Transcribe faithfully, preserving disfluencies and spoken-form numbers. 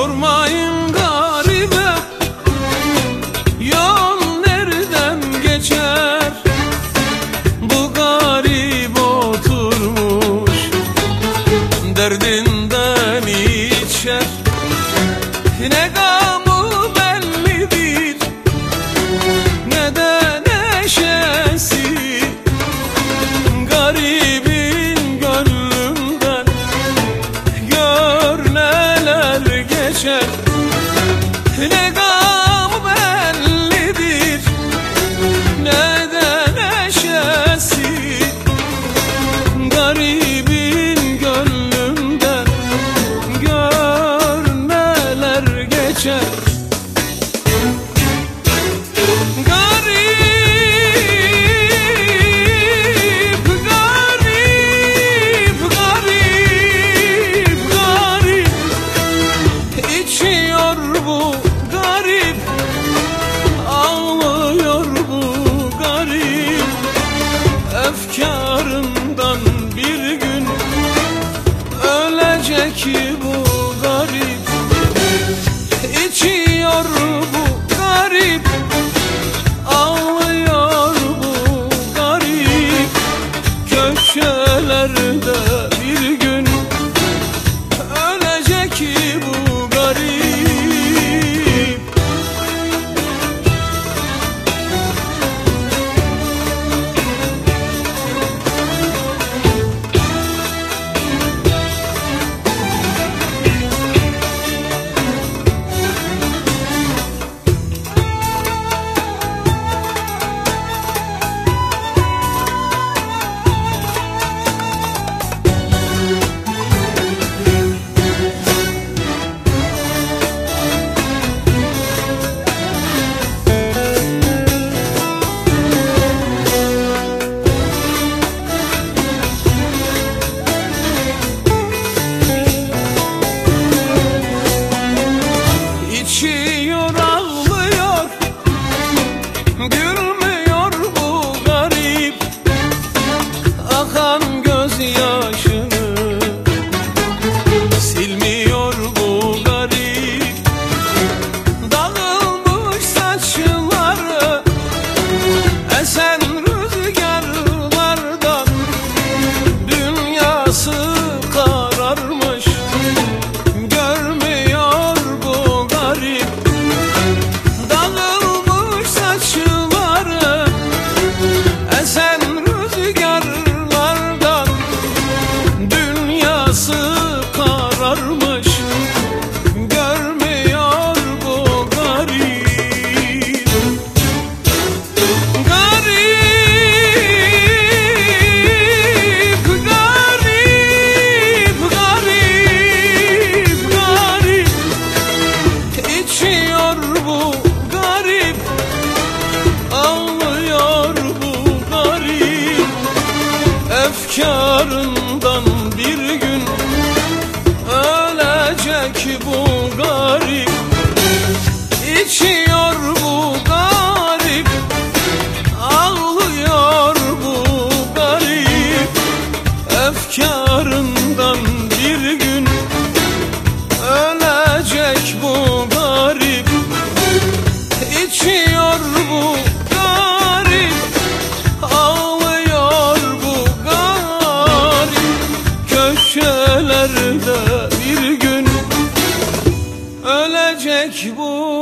Sormayın garibe, yol nereden geçer? Bu garip oturmuş, derdinden içer. Ne gamı bellidir, ne de neşesi. Garibin gönlümden gör neler geçer. Ne gam bellidir, ne de neşesi. Garibin gönlümden gör neler geçer. Efkarından bir gün ölecek bu garip. İçiyor bu garip, ağlıyor bu garip. Köşelerde bir gün ölecek bu garip. İçiyor, ağlıyor, gülmüyor bu garip. Akan gözyaşını silmiyor bu garip. Dağılmış saçları esen rüzgarlardan, dünyası kararmış, görmüyor bu garip. Dağılmış saçları esen rüzgarlardan, dünyası kararmış, görmüyor bu garip. Garip, garip, garip, garip. İçiyor bu garip, ağlıyor bu garip. Efkarından bir gün ölecek bu garip. İçiyor bu garip, ağlıyor bu garip. Efkarından bir gün ölecek bu garip. İçiyor bu garip, ağlıyor bu garip. Köşelerde bir gün ölecek bu